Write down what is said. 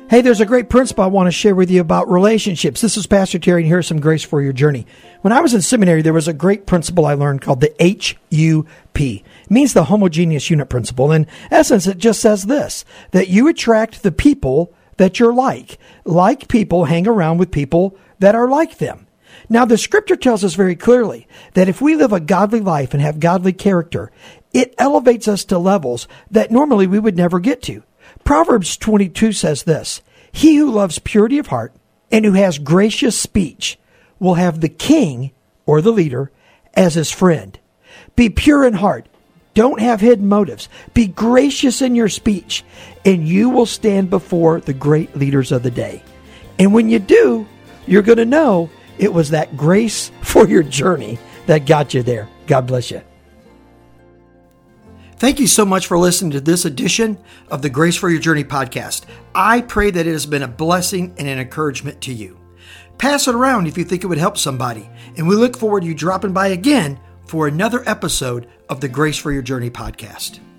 Hey, there's a great principle I want to share with you about relationships. This is Pastor Terry, and here's some grace for your journey. When I was in seminary, there was a great principle I learned called the HUP. It means the homogeneous unit principle. In essence, it just says this, that you attract the people that you're like. Like people hang around with people that are like them. Now, the scripture tells us very clearly that if we live a godly life and have godly character, it elevates us to levels that normally we would never get to. Proverbs 22 says this, he who loves purity of heart and who has gracious speech will have the king or the leader as his friend. Be pure in heart. Don't have hidden motives. Be gracious in your speech, and you will stand before the great leaders of the day. And when you do, you're going to know it was that grace for your journey that got you there. God bless you. Thank you so much for listening to this edition of the Grace for Your Journey podcast. I pray that it has been a blessing and an encouragement to you. Pass it around if you think it would help somebody. And we look forward to you dropping by again for another episode of the Grace for Your Journey podcast.